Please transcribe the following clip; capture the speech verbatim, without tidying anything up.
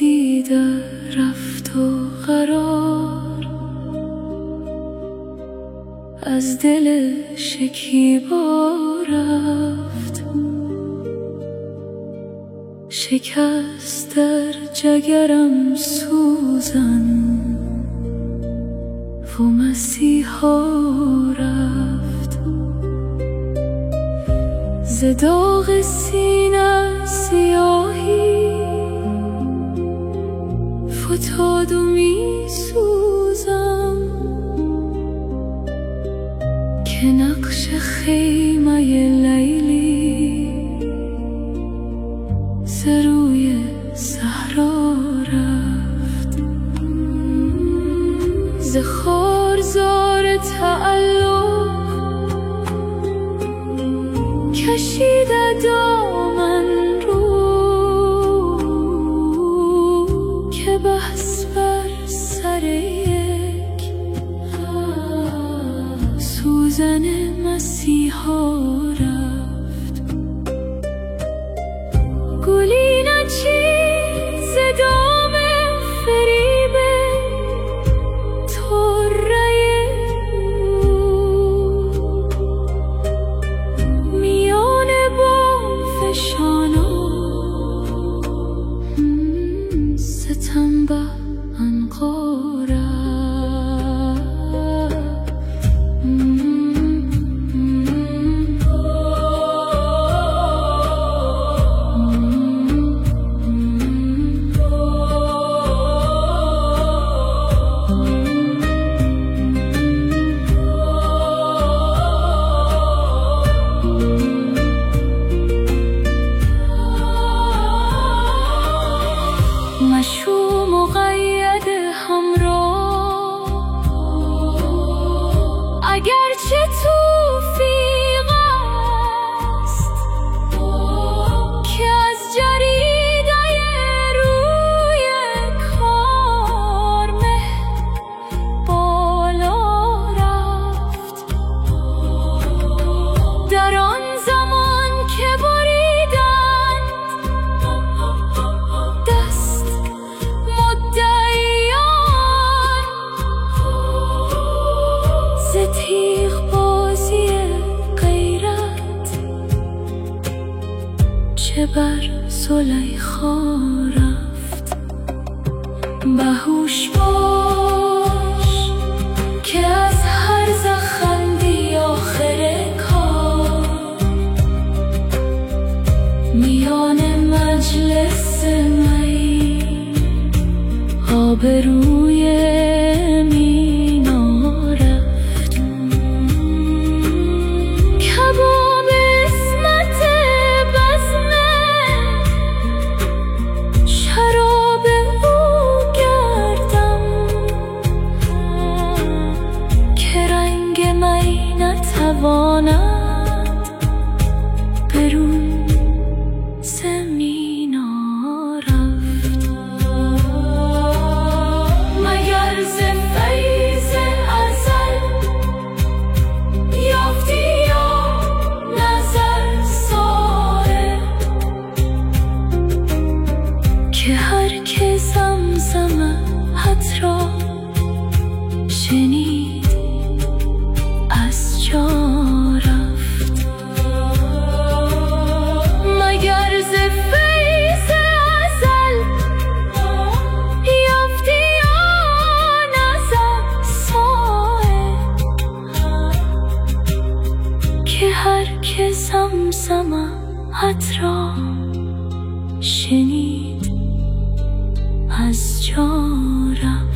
رسید رفت و قرار از دل شکیبا رفت، شکست در جگرم سوزن و مسیحا رفت. ز داغ سینه سیاهی فتاد و می سوزم که نقش خیمه لیلی ز روی صحرا رفت. ز خارزار تعلق کشیده دامن رو که بحث بر سر یک سوزن مسیحا رفت. گلی نچید ز دام فریب طره میان بام فشانا ستم به عنقا رفت. مشو مقید همراه اگرچه توفیق است که از جریده روی کار مه بالا رفت. در آن زمان که بریدند دست مدعیان ز تیغ بازی غیرت چه بر زلیخا رفت. باهوش باش که از هرزه خندی آخر کار میان مجلس می آبروی مینا رفت. کباب اسمت بزمه شراب او گردم که رنگ می نتواند برون زمینا رفت. مگر ز فیض ازل یافتی یا نظر صایب که هر که زمزمه حت را شنید از جا رفت. مگر ز فیض ازل یافتی یا نظر صایب که هر که زمزمه حت را شنید از جا رفت.